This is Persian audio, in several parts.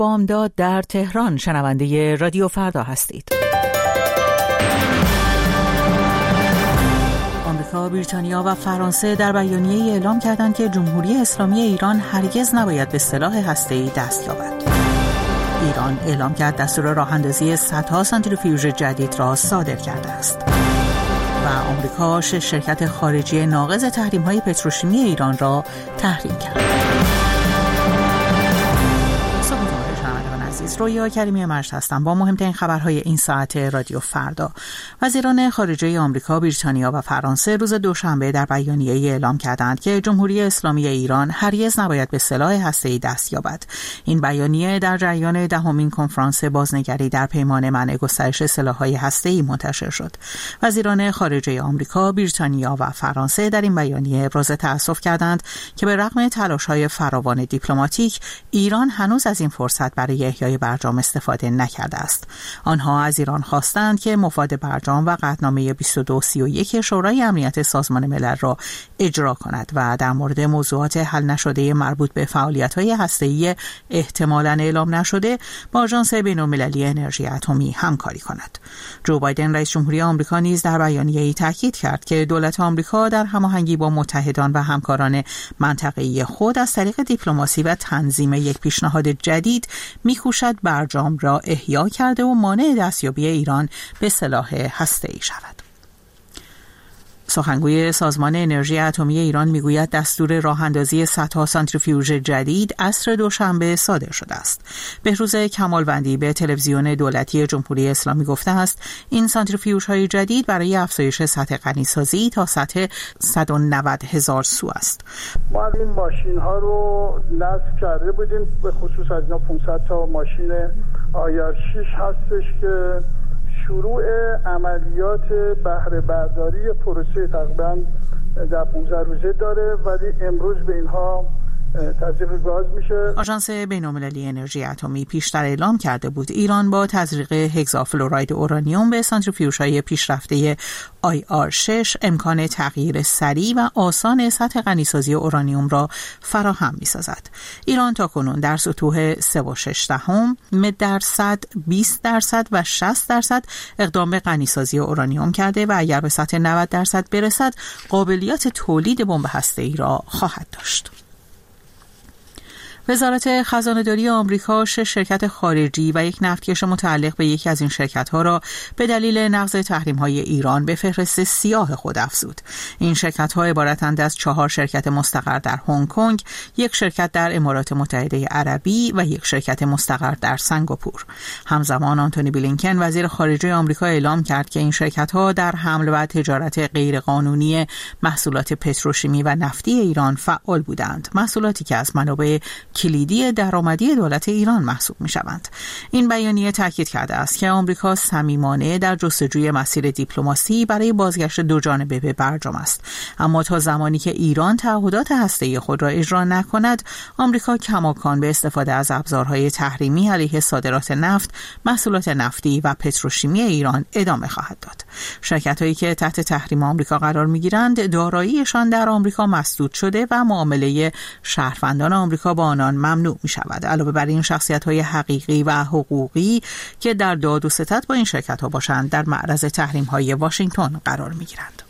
بامداد در تهران شنونده رادیو فردا هستید. آمریکا، بریتانیا و فرانسه در بیانیه‌ای اعلام کردند که جمهوری اسلامی ایران هرگز نباید به سلاح هسته‌ای دست یابد. ایران اعلام کرد دستور راه‌اندازی صدها سانتریفیوژ جدید را صادر کرده است. و آمریکا 6 شرکت خارجی ناقض تحریم‌های پتروشیمی ایران را تحریم کرد. رویا کریمی مجد هستم با مهمترین خبرهای این ساعت رادیو فردا. وزیران خارجه آمریکا، بریتانیا و فرانسه روز دوشنبه در بیانیه‌ای اعلام کردند که جمهوری اسلامی ایران هرگز نباید به سلاح هسته‌ای دست یابد. این بیانیه در جریان 10مین کنفرانس بازنگری در پیمان منع گسترش سلاح‌های هسته‌ای منتشر شد. وزیران خارجه آمریکا، بریتانیا و فرانسه در این بیانیه ابراز تأسف کردند که به رغم تلاش‌های فراوان دیپلماتیک، ایران هنوز از این فرصت برای احیای برجام استفاده نکرده است. آنها از ایران خواستند که مفاد برجام و قطعنامه 2231 شورای امنیت سازمان ملل را اجرا کند و در مورد موضوعات حل نشده مربوط به فعالیت‌های هسته‌ای احتمالاً اعلام نشده با آژانس بین‌المللی انرژی اتمی همکاری کند. جو بایدن رئیس جمهوری آمریکا نیز در بیانیه‌ای تاکید کرد که دولت آمریکا در هماهنگی با متحدان و همکاران منطقه‌ای خود از طریق دیپلماسی و تنظیم یک پیشنهاد جدید می‌کوشد برجام را احیا کرده و مانع دستیابی ایران به سلاح هسته‌ای شود. سخنگوی سازمان انرژی اتمی ایران میگوید دستور راه‌اندازی صدها سانتریفیوژ جدید عصر دوشنبه صادر شده است. بهروز کمالوندی به تلویزیون دولتی جمهوری اسلامی گفته است این سانتریفیوژهای جدید برای افزایش سطح غنیسازی تا سطح 190,000 سو است. ما این ماشین‌ها رو نصب کرده بودیم، به خصوص از اینا 500 تا ماشین IR6 هستش که شروع عملیات بهره برداری پروسه تقریباً در 15 روزه داره، ولی امروز به اینها تزریق گاز میشه. آژانس بین‌المللی انرژی اتمی پیشتر اعلام کرده بود ایران با تزریق هگزافلوراید اورانیوم به سانتریفیوژهای پیشرفته IR6 امکان تغییر سریع و آسان سطح غنیسازی اورانیوم را فراهم می‌سازد. ایران تاکنون در سطوح 3.6% 20% و 60% اقدام به غنیسازی اورانیوم کرده و اگر به سطح 90% برسد قابلیت تولید بمب هسته‌ای را خواهد داشت. وزارت خزانه‌داری آمریکا 6 شرکت خارجی و یک نفتکش متعلق به یکی از این شرکت‌ها را به دلیل نقض تحریم‌های ایران به فهرست سیاه خود افزود. این شرکت‌ها عبارتند از 4 شرکت مستقر در هنگ کنگ، یک شرکت در امارات متحده عربی و یک شرکت مستقر در سنگاپور. همزمان آنتونی بلینکن وزیر خارجه آمریکا اعلام کرد که این شرکت‌ها در حمل و تجارت غیرقانونی محصولات پتروشیمی و نفتی ایران فعال بودند، محصولاتی که از منابع کلیدی درآمدی دولت ایران محسوب می‌شوند. این بیانیه تاکید کرده است که آمریکا صمیمانه در جستجوی مسیر دیپلماسی برای بازگشت دوجانبه به برجام است، اما تا زمانی که ایران تعهدات هسته‌ای خود را اجرا نکند، آمریکا کماکان به استفاده از ابزارهای تحریمی علیه صادرات نفت، محصولات نفتی و پتروشیمی ایران ادامه خواهد داد. شرکت‌هایی که تحت تحریم آمریکا قرار می‌گیرند، داراییشان در آمریکا مسدود شده و معامله شهروندان آمریکا با آنان ممنوع می شود. علاوه بر این شخصیت‌های حقیقی و حقوقی که در داد و ستد با این شرکت‌ها باشند در معرض تحریم‌های واشنگتن قرار می‌گیرند.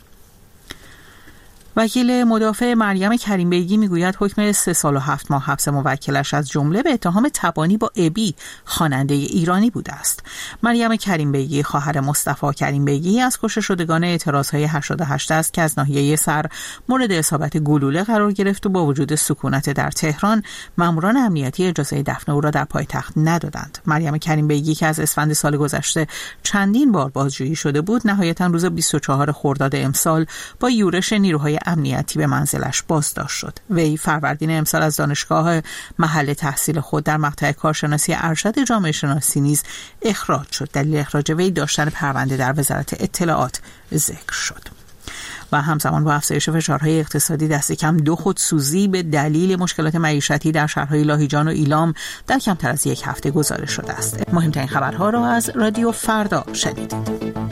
وکیل مدافع مریم کریم بیگی میگوید حکم 3 سال و 7 ماه حبس موکلش از جمله به اتهام تبانی با ابی خواننده ایرانی بوده است. مریم کریم بیگی خواهر مصطفی کریم بیگی از کشته شدگان اعتراضهای 88 است که از ناحیه سر مورد اصابت گلوله قرار گرفت و با وجود سکونت در تهران ماموران امنیتی اجازه دفن او را در پایتخت ندادند. مریم کریم بیگی که از اسفند سال گذشته چندین بار بازجویی شده بود، نهایتاً روز 24 خرداد امسال با یورش نیروهای امنیتی به منزلش بازداشت شد. وی فروردین امسال از دانشگاه محل تحصیل خود در مقطع کارشناسی ارشد جامعه شناسی نیز اخراج شد. دلیل اخراج وی داشتن پرونده در وزارت اطلاعات ذکر شد. و همزمان با افزایش فشارهای اقتصادی دست کم 2 خودسوزی به دلیل مشکلات معیشتی در شهرهای لاهیجان و ایلام در کمتر از 1 هفته گزارش شده است. مهمترین خبرها را از رادیو فردا شنیدید.